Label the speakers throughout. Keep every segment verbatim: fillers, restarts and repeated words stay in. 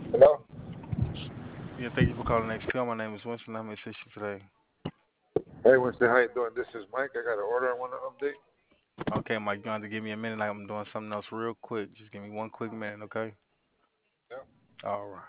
Speaker 1: Hello?
Speaker 2: Yeah, thank you for calling X P L. My name is Winston. I'm assist you today.
Speaker 1: Hey, Winston, how you doing? This is Mike. I got an order I want to update.
Speaker 2: Okay, Mike, you have to give me a minute. I'm doing something else real quick. Just give me one quick minute, okay?
Speaker 1: Yeah.
Speaker 2: All right.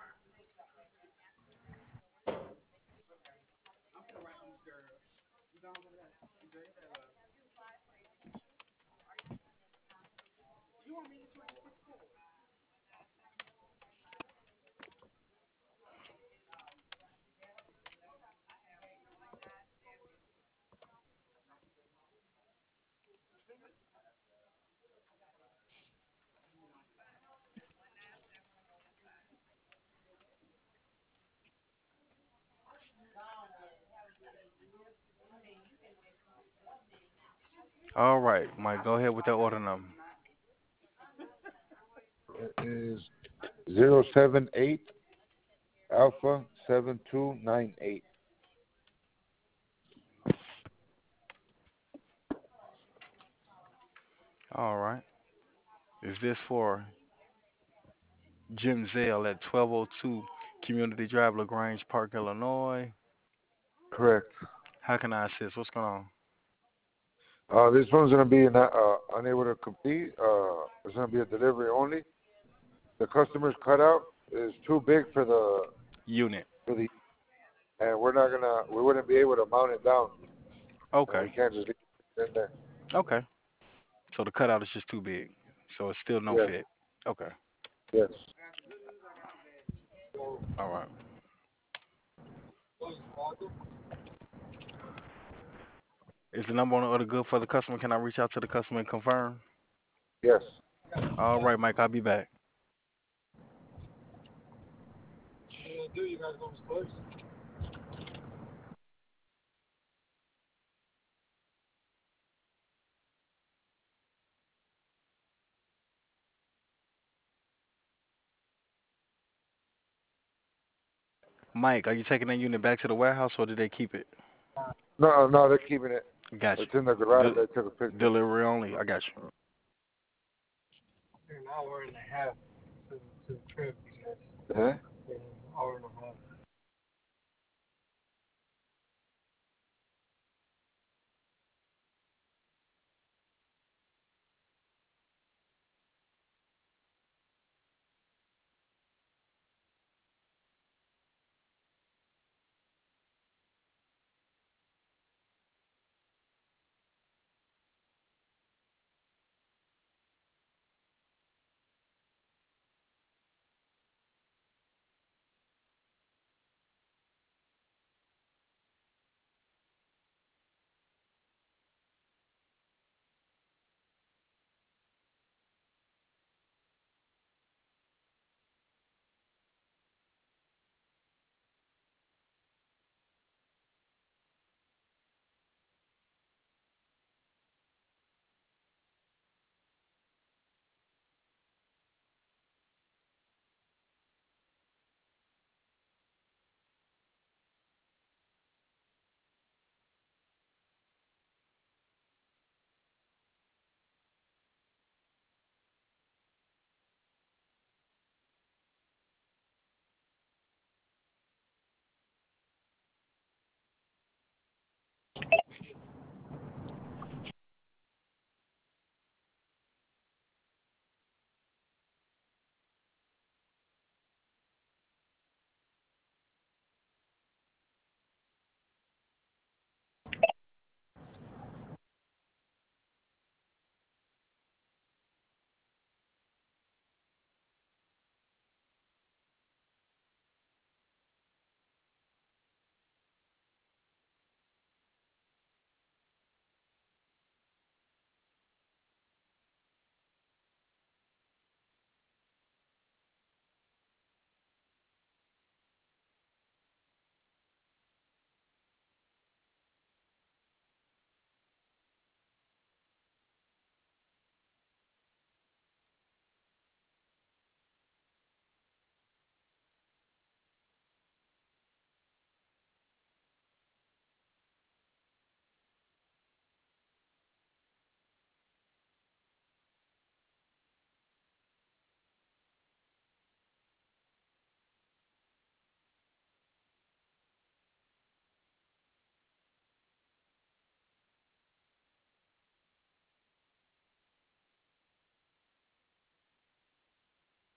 Speaker 2: All right, Mike, go ahead with that order number.
Speaker 1: It is zero seven eight Alpha seven two nine eight.
Speaker 2: All right. Is this for Jim Zale at twelve oh two Community Drive, LaGrange Park, Illinois?
Speaker 1: Correct.
Speaker 2: How can I assist? What's going on?
Speaker 1: Uh, this one's going to be not, uh, unable to complete. Uh, it's going to be a delivery only. The customer's cutout is too big for the
Speaker 2: Unit.
Speaker 1: for the, and we're not gonna. We wouldn't be able to mount it down, and we
Speaker 2: Okay.
Speaker 1: can't just leave it in there.
Speaker 2: Okay. So the cutout is just too big. So it's still no
Speaker 1: Yes.
Speaker 2: fit. Okay.
Speaker 1: Yes.
Speaker 2: All right. Is the number on the order good for the customer? Can I reach out to the customer and confirm?
Speaker 1: Yes.
Speaker 2: All right, Mike, I'll be back. Mike, are you taking that unit back to the warehouse or did they keep it?
Speaker 1: No, no, they're keeping it.
Speaker 2: Got
Speaker 1: It's in the
Speaker 2: you.
Speaker 1: garage.
Speaker 2: De-
Speaker 1: I took a picture.
Speaker 2: delivery only. I got you.
Speaker 1: Huh?